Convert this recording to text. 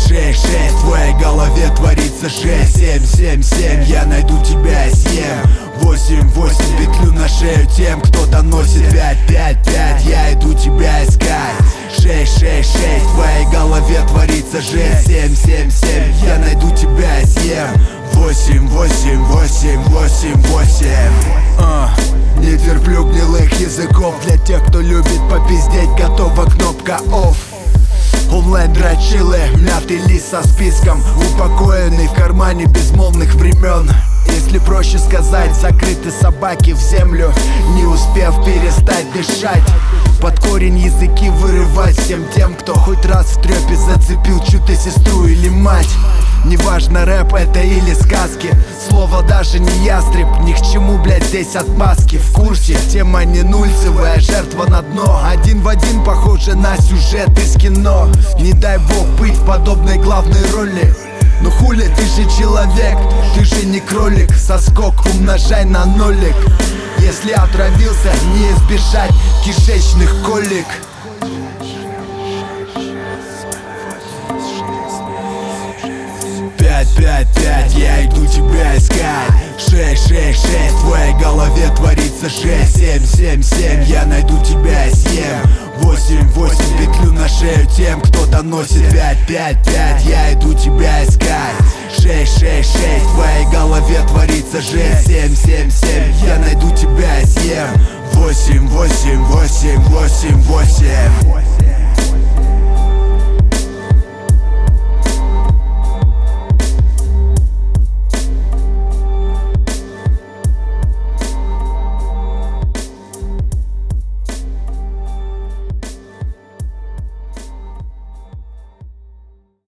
6, 6, в твоей голове творится 6, 7, 7, 7, я найду тебя и съем. 8, 8, петлю на шею тем, кто доносит 5, 5, 5, я иду тебя искать. 6, 6, 6, в твоей голове творится 6, 7, 7, 7, я найду тебя и съем. 8, 8, 8, 8, 8. Не терплю гнилых языков. Для тех, кто любит попиздеть, готова кнопка off. Онлайн дрочилы, мятый лист со списком, упокоенный в кармане безмолвных времен. Если проще сказать, закрыты собаки в землю, не успев перестать дышать. Под корень языки вырывать всем тем, кто хоть раз в трёпе зацепил чью-то сестру или мать. Неважно, рэп это или сказки, слово даже не ястреб, ни к чему, блядь, здесь отмазки. В курсе, тема не нульцевая, жертва на дно. Один в один похоже на сюжет из кино. Не дай бог быть в подобной главной роли. Ну хули, ты же человек, ты же не кролик. Соскок умножай на нолик. Если отравился, не избежать кишечных колик. 5, 5, 5, я иду тебя искать. 6, 6, 6, в твоей голове творится 6, 7, 7, 7, я найду тебя и съем. 8, 8, петлю на шею тем, кто доносит 5, 5, 5, я иду тебя искать. 6, 6, 6, в твоей голове творится 6, 7, 7, 7, я найду тебя и съем. 8, 8, 8, 8, 8.